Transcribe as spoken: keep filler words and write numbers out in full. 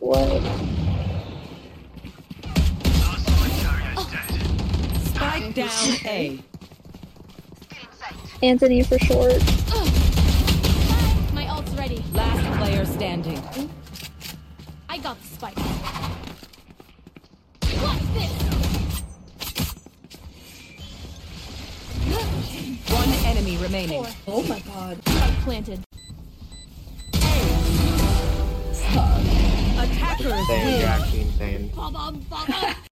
What? Spike down A. Anthony for short. My ult's ready. Last player standing. I got the spike. What's this? One enemy remaining. Four. Oh my god. Spike planted. Attackers Insane, win. you're actually insane. Baba, baba.